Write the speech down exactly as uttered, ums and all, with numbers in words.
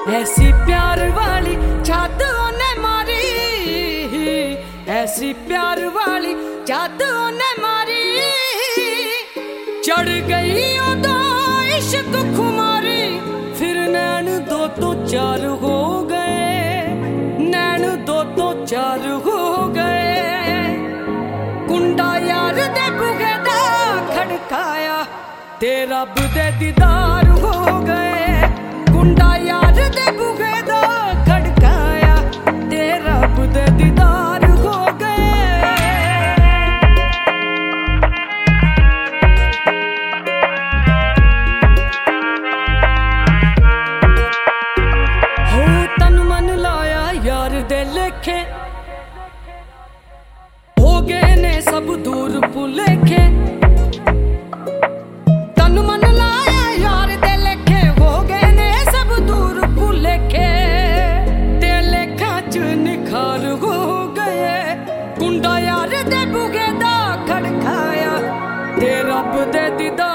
ऐसी प्यार वाली छात ओने मारी, ऐसी प्यार वाली छात ओने मारी। चढ़ गई उदो इश्क खुमारी, फिर नैन दो तो चार हो गए, नैन दो तो चार हो गए। कुंडा यार दे बुगे दा खड़काया, ते रब दे दीदार हो गए। कुंडा यार दे बुगे दा खड़काया, ते रब दे दीदार हो गए। हो तन मन लाया यार दे लेखे, हो गए ने सब दूर भुलेखे। तन मन लाया यार दे लेखे, हो गए ने सब दूर भुलेखे। ते लेखा च निखार हो गए, कुंडा यार दे बुगे दा खड़काया, ते रब दे दीदार